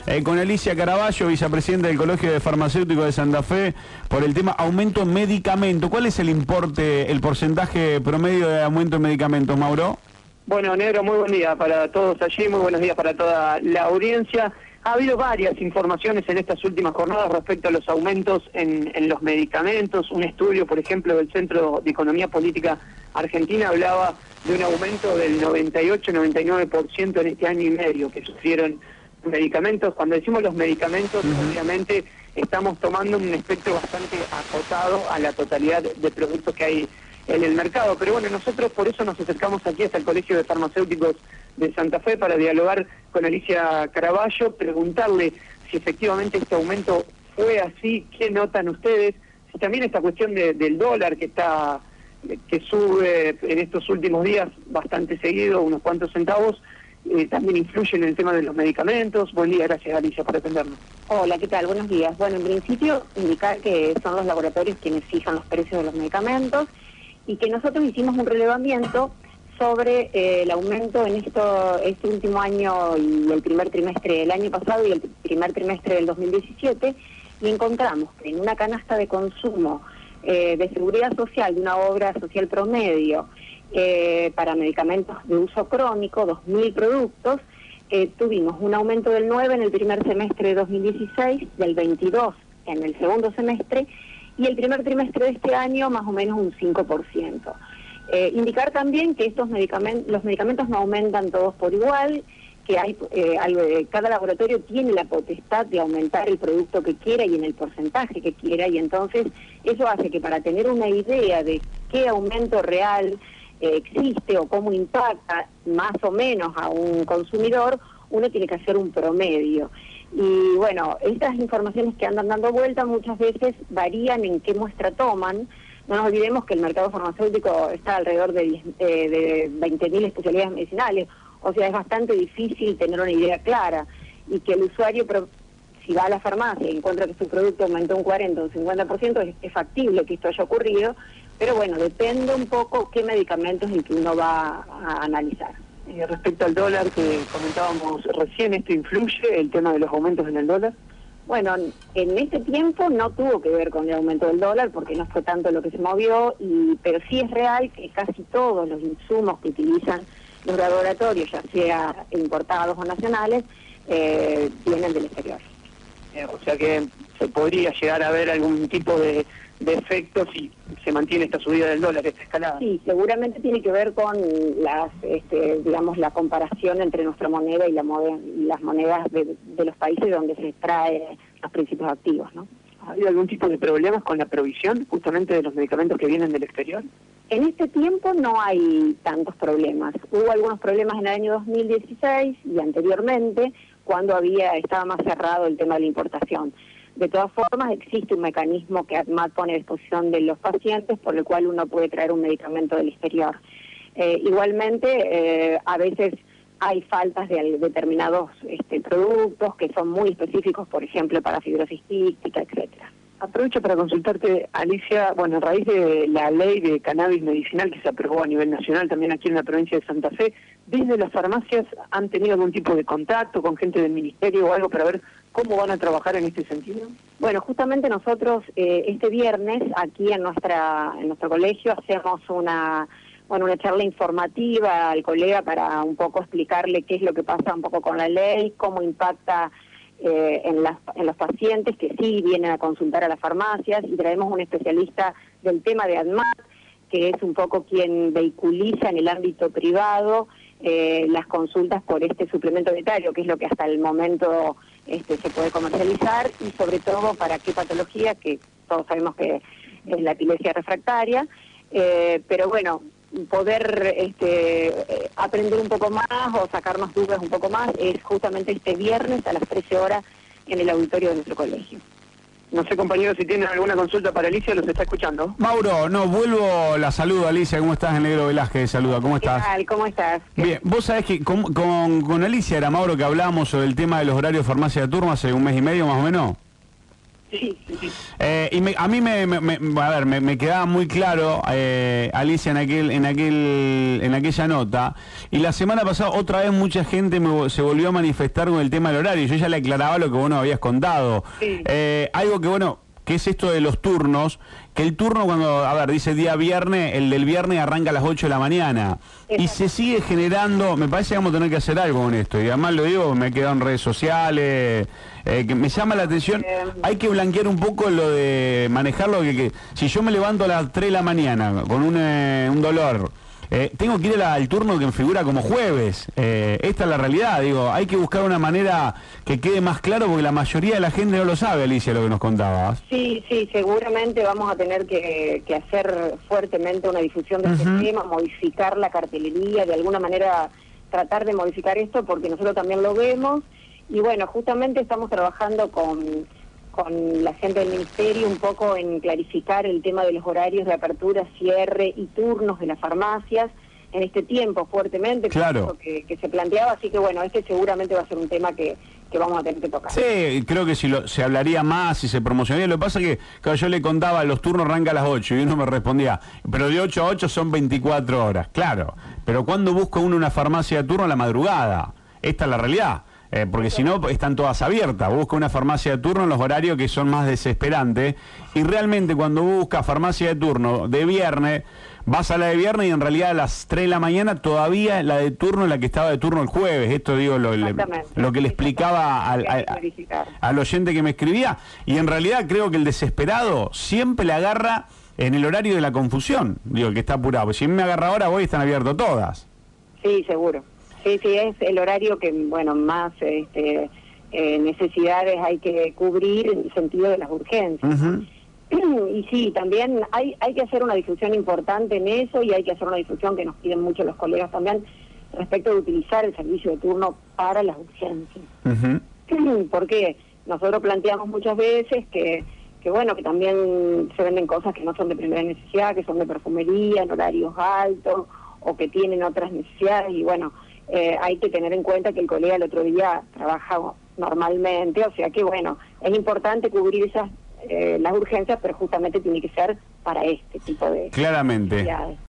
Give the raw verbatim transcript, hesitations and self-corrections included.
eh, con Alicia Caraballo, vicepresidenta del Colegio de Farmacéuticos de Santa Fe, por el tema aumento en medicamentos. ¿Cuál es el importe, el porcentaje promedio de aumento en medicamentos, Mauro? Bueno, Negro, muy buen día para todos allí, muy buenos días para toda la audiencia. Ha habido varias informaciones en estas últimas jornadas respecto a los aumentos en, en los medicamentos. Un estudio, por ejemplo, del Centro de Economía Política Argentina hablaba de un aumento del noventa y ocho noventa y nueve por ciento en este año y medio que sufrieron medicamentos. Cuando decimos los medicamentos, uh-huh. obviamente estamos tomando un espectro bastante acotado a la totalidad de productos que hay en el mercado. Pero bueno, nosotros por eso nos acercamos aquí hasta el Colegio de Farmacéuticos de Santa Fe para dialogar con Alicia Caraballo, preguntarle si efectivamente este aumento fue así, qué notan ustedes, si también esta cuestión de, del dólar que está que sube en estos últimos días bastante seguido, unos cuantos centavos, eh, también influye en el tema de los medicamentos. Buen día, gracias Alicia por atendernos. Hola, ¿qué tal? Buenos días. Bueno, en principio indicar que son los laboratorios quienes fijan los precios de los medicamentos y que nosotros hicimos un relevamiento sobre eh, el aumento en esto este último año y el primer trimestre del año pasado y el primer trimestre del dos mil diecisiete, y encontramos que en una canasta de consumo eh, de seguridad social de una obra social promedio eh, para medicamentos de uso crónico, dos mil productos, eh, tuvimos un aumento del nueve en el primer semestre de dos mil dieciséis, del veintidós en el segundo semestre, y el primer trimestre de este año más o menos un cinco por ciento. Eh, indicar también que estos medicamentos, los medicamentos no aumentan todos por igual, que hay eh, algo de, cada laboratorio tiene la potestad de aumentar el producto que quiera y en el porcentaje que quiera, y entonces eso hace que para tener una idea de qué aumento real eh, existe o cómo impacta más o menos a un consumidor, uno tiene que hacer un promedio. Y bueno, estas informaciones que andan dando vuelta muchas veces varían en qué muestra toman. No nos olvidemos que el mercado farmacéutico está alrededor de, diez, eh, de veinte mil especialidades medicinales, o sea, es bastante difícil tener una idea clara, y que el usuario, si va a la farmacia y encuentra que su producto aumentó un cuarenta o un cincuenta por ciento, es, es factible que esto haya ocurrido, pero bueno, depende un poco qué medicamentos es el que uno va a analizar. Y respecto al dólar que comentábamos recién, ¿esto influye el tema de los aumentos en el dólar? Bueno, en este tiempo no tuvo que ver con el aumento del dólar porque no fue tanto lo que se movió, y pero sí es real que casi todos los insumos que utilizan los laboratorios, ya sea importados o nacionales, eh, vienen del exterior. Eh, o sea que se podría llegar a ver algún tipo de, de efecto si se mantiene esta subida del dólar, esta escalada. Sí, seguramente tiene que ver con las, este, digamos, la comparación entre nuestra moneda y, la moneda, y las monedas de, de los países donde se extrae los principios activos, ¿no? ¿Ha habido algún tipo de problemas con la provisión justamente de los medicamentos que vienen del exterior? En este tiempo no hay tantos problemas. Hubo algunos problemas en el año dos mil dieciséis y anteriormente, cuando había estaba más cerrado el tema de la importación. De todas formas, existe un mecanismo que ADMAT pone a disposición de los pacientes por el cual uno puede traer un medicamento del exterior. Eh, igualmente, eh, a veces hay faltas de determinados este, productos que son muy específicos, por ejemplo, para fibrosis quística, etcétera. Aprovecho para consultarte, Alicia, bueno, a raíz de la ley de cannabis medicinal que se aprobó a nivel nacional, también aquí en la provincia de Santa Fe, ¿desde las farmacias han tenido algún tipo de contacto con gente del ministerio o algo para ver cómo van a trabajar en este sentido? Bueno, justamente nosotros eh, este viernes aquí en nuestra en nuestro colegio hacemos una bueno una charla informativa al colega para un poco explicarle qué es lo que pasa un poco con la ley, cómo impacta Eh, en, las, en los pacientes que sí vienen a consultar a las farmacias, y traemos un especialista del tema de ADMAT, que es un poco quien vehiculiza en el ámbito privado eh, las consultas por este suplemento dietario, que es lo que hasta el momento este, se puede comercializar, y sobre todo para qué patología, que todos sabemos que es la epilepsia refractaria, eh, pero bueno, poder este, aprender un poco más o sacarnos dudas un poco más es justamente este viernes a las trece horas en el auditorio de nuestro colegio. No sé, compañeros, si tienen alguna consulta para Alicia, los está escuchando. Mauro, no, vuelvo, la saludo, Alicia, ¿cómo estás? El Negro Velázquez, saluda, ¿cómo estás? ¿Qué tal? ¿Cómo estás? Bien, vos sabés que con, con, con Alicia era, Mauro, que hablábamos sobre el tema de los horarios de farmacia de turno hace un mes y medio más o menos. Sí, sí, sí. Eh, y me, a mí me, me, me- a ver, me, me quedaba muy claro, eh, Alicia, en aquel, en aquel, en aquella nota. Y la semana pasada otra vez mucha gente me vo- se volvió a manifestar con el tema del horario. Yo ya le aclaraba lo que vos nos habías contado. Sí. Eh, algo que bueno, que es esto de los turnos, que el turno cuando, a ver, dice día viernes, el del viernes arranca a las ocho de la mañana. Y Exacto. se sigue generando, me parece que vamos a tener que hacer algo con esto. Y además lo digo, me he quedado en redes sociales, eh, que me llama la atención. Eh, Hay que blanquear un poco lo de manejarlo, que, que si yo me levanto a las tres de la mañana con un, eh, un dolor, eh, tengo que ir a la- al turno que me figura como jueves. Eh, esta es la realidad, digo, hay que buscar una manera que quede más claro porque la mayoría de la gente no lo sabe, Alicia, lo que nos contabas. Sí, sí, seguramente vamos a tener que, que hacer fuertemente una difusión de Ujú. este tema, modificar la cartelería, de alguna manera tratar de modificar esto porque nosotros también lo vemos. Y bueno, justamente estamos trabajando con, con la gente del Ministerio un poco en clarificar el tema de los horarios de apertura, cierre y turnos de las farmacias en este tiempo fuertemente, Claro. que, que se planteaba. Así que bueno, este seguramente va a ser un tema que, que vamos a tener que tocar. Sí, creo que si lo, se hablaría más, si se promocionaría. Lo que pasa es que claro, yo le contaba, los turnos arrancan a las ocho y uno me respondía, pero de ocho a ocho son veinticuatro horas. Claro, pero cuando busca uno una farmacia de turno a la madrugada? Esta es la realidad. Eh, porque si no, están todas abiertas. Busca una farmacia de turno en los horarios que son más desesperantes. Y realmente cuando busca farmacia de turno de viernes, vas a la de viernes y en realidad a las tres de la mañana todavía la de turno es la que estaba de turno el jueves. Esto digo lo, le- Exactamente. lo que le explicaba al, Hay que al- verificar. al oyente que me escribía. Y en realidad creo que el desesperado siempre le agarra en el horario de la confusión. Digo, el que está apurado. Si me agarra ahora, voy, están abiertos todas. Sí, seguro. Sí, sí, es el horario que, bueno, más este, eh, necesidades hay que cubrir en el sentido de las urgencias. Ujú. Y sí, también hay, hay que hacer una difusión importante en eso y hay que hacer una difusión que nos piden mucho los colegas también respecto de utilizar el servicio de turno para las urgencias. Ujú. Porque nosotros planteamos muchas veces que, que, bueno, que también se venden cosas que no son de primera necesidad, que son de perfumería, en horarios altos o que tienen otras necesidades y bueno, eh, hay que tener en cuenta que el colega el otro día trabaja normalmente, o sea que bueno, es importante cubrir esas eh, las urgencias, pero justamente tiene que ser para este tipo de Claramente. necesidades.